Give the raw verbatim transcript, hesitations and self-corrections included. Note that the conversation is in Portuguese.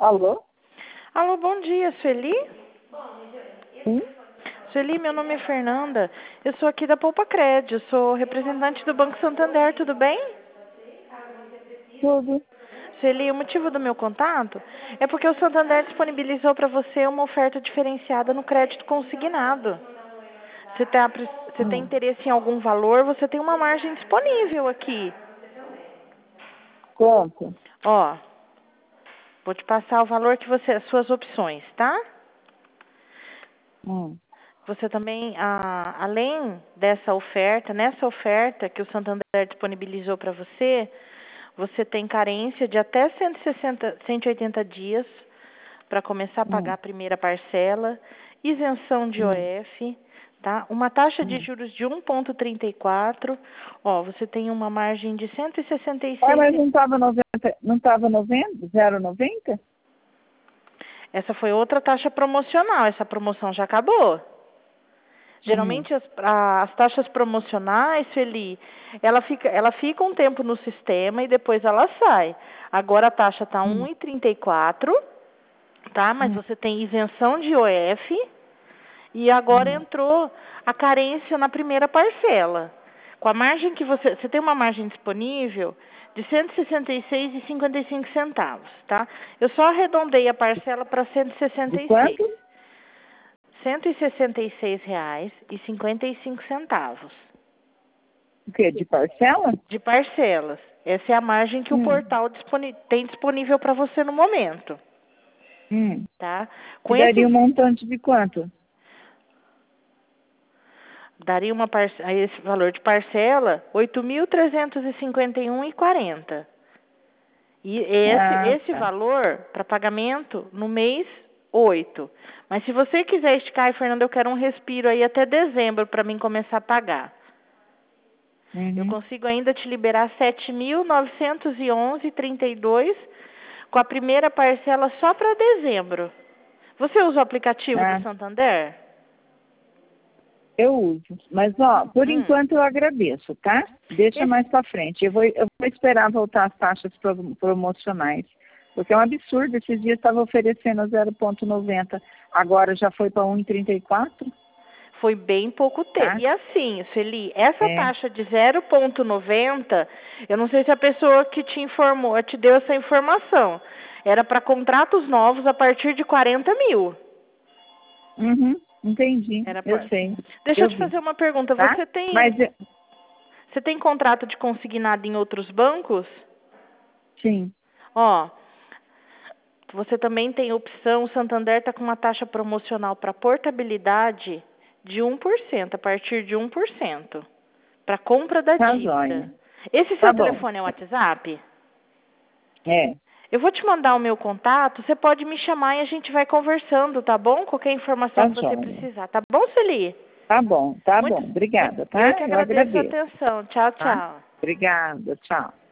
Alô? Alô, bom dia, Sueli? Sim? Sueli, meu nome é Fernanda. Eu sou aqui da Poupa Crédito, sou representante do Banco Santander, tudo bem? Tudo. Sueli, o motivo do meu contato é porque o Santander disponibilizou para você uma oferta diferenciada no crédito consignado. Você, tá, você tem Hum. interesse em algum valor, você tem uma margem disponível aqui. Quanto? Ó, vou te passar o valor que você, as suas opções, tá? Hum. Você também, ah, além dessa oferta, nessa oferta que o Santander disponibilizou para você, você tem carência de até cento e sessenta, cento e oitenta dias para começar a pagar Hum. a primeira parcela, isenção de Hum. O F, tá? Uma taxa de Hum. juros de um vírgula trinta e quatro. Ó, você tem uma margem de cento e sessenta e Ah, seis. mas não estava noventa, não estava noventa? zero vírgula noventa? Essa foi outra taxa promocional, essa promoção já acabou. Hum. Geralmente as, a- as taxas promocionais, Feli, ela fica, ela fica um tempo no sistema e depois ela sai. Agora a taxa está um Hum. vírgula trinta e quatro, tá? Mas Hum. você tem isenção de O F e agora Hum. entrou a carência na primeira parcela. Com a margem que você, você tem uma margem disponível de cento e sessenta e seis reais e cinquenta e cinco centavos, tá? Eu só arredondei a parcela para cento e sessenta De e seis. quanto? cento e sessenta e seis reais e cinquenta e cinco centavos O quê? De parcela? de parcelas. Essa é a margem que o Hum. portal disponi- tem disponível para você no momento, Hum. tá? E Com daria esse um montante de quanto? daria uma parce- a esse valor de parcela oito mil trezentos e cinquenta e um reais e quarenta centavos. E esse Ah, esse tá. valor para pagamento no mês oito. Mas se você quiser esticar, ai, Fernanda, eu quero um respiro aí até dezembro para mim começar a pagar. Eu Uhum. consigo ainda te liberar sete mil novecentos e onze reais e trinta e dois centavos com a primeira parcela só para dezembro. Você usa o aplicativo do Ah, Santander? eu uso. Mas, ó, por Hum. enquanto eu agradeço, tá? Deixa Esse, mais pra frente. Eu vou, eu vou esperar voltar as taxas pro- promocionais. Porque é um absurdo. Esses dias estava oferecendo a zero vírgula noventa. Agora já foi para um vírgula trinta e quatro, foi bem pouco tempo. tá? E assim, Sueli, essa É. taxa de zero vírgula noventa, eu não sei se a pessoa que te informou, te deu essa informação. Era para contratos novos a partir de quarenta mil. Uhum, entendi. Era Eu pra... sei. Deixa eu Eu te vi. fazer uma pergunta. Tá? Você Mas, tem, eu- você tem contrato de consignado em outros bancos? sim. Ó, você também tem opção, o Santander está com uma taxa promocional para portabilidade de um por cento, a partir de um por cento, para compra da Tá dívida. joia. Esse Tá seu bom. telefone é o WhatsApp? É. Eu vou te mandar o meu contato, você pode me chamar e a gente vai conversando, tá bom? Qualquer informação Tá que você joia. precisar, tá bom, Celi? Tá bom, tá bom. Muito, muito, Obrigada, eu tá? que Eu agradeço a agradeço, atenção. Tchau, tá? tchau. Obrigada, tchau.